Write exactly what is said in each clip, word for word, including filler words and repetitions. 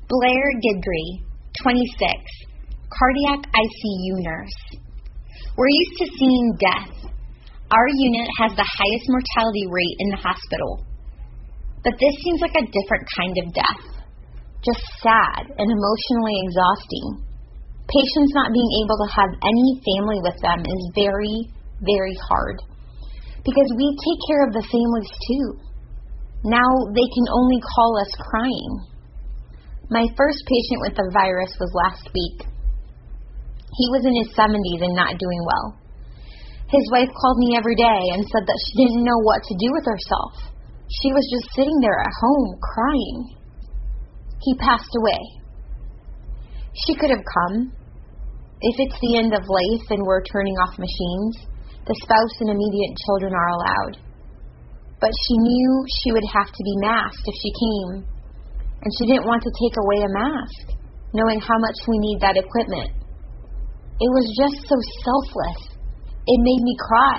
Blair Gidry, twenty-six, cardiac I C U nurse. We're used to seeing death. Our unit has the highest mortality rate in the hospital. But this seems like a different kind of death. Just sad and emotionally exhausting. Patients not being able to have any family with them is very, very hard. Because we take care of the families too. Now they can only call us crying. My first patient with the virus was last week. He was in his seventies and not doing well. His wife called me every day and said that she didn't know what to do with herself. She was just sitting there at home crying. He passed away. She could have come. If it's the end of life and we're turning off machines, the spouse and immediate children are allowed. But she knew she would have to be masked if she came, and she didn't want to take away a mask, knowing how much we need that equipment. It was just so selfless. It made me cry.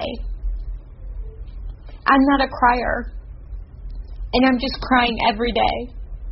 I'm not a crier, and I'm just crying every day.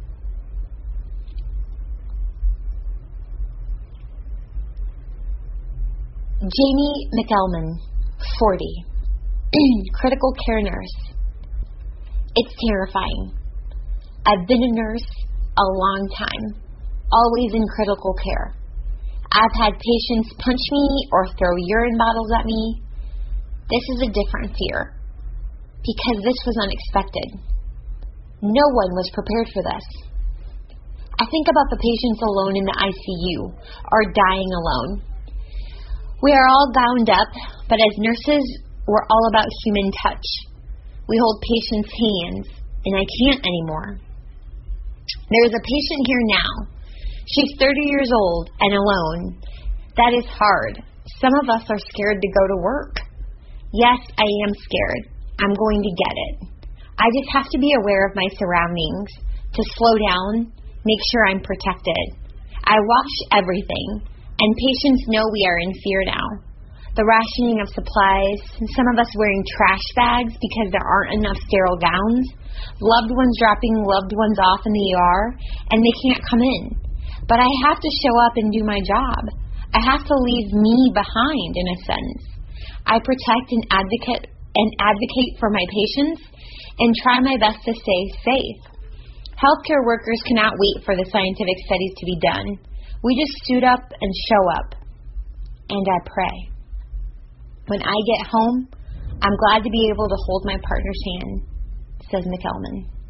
Jamie McElman, forty, critical care nurse. It's terrifying. I've been a nurse a long time, always in critical care. I've had patients punch me or throw urine bottles at me. This is a different fear, because this was unexpected. No one was prepared for this. I think about the patients alone in the I C U, or dying alone. We are all bound up, but as nurses, we're all about human touch. We hold patients' hands, and I can't anymore. There is a patient here now. She's thirty years old and alone. That is hard. Some of us are scared to go to work. Yes, I am scared. I'm going to get it. I just have to be aware of my surroundings, to slow down, make sure I'm protected. I wash everything. And patients know we are in fear now. The rationing of supplies, some of us wearing trash bags because there aren't enough sterile gowns, loved ones dropping loved ones off in the E R, and they can't come in. But I have to show up and do my job. I have to leave me behind, in a sense. I protect and advocate and advocate for my patients and try my best to stay safe. Healthcare workers cannot wait for the scientific studies to be done. We just suit up and show up, and I pray. When I get home, I'm glad to be able to hold my partner's hand, says McElman.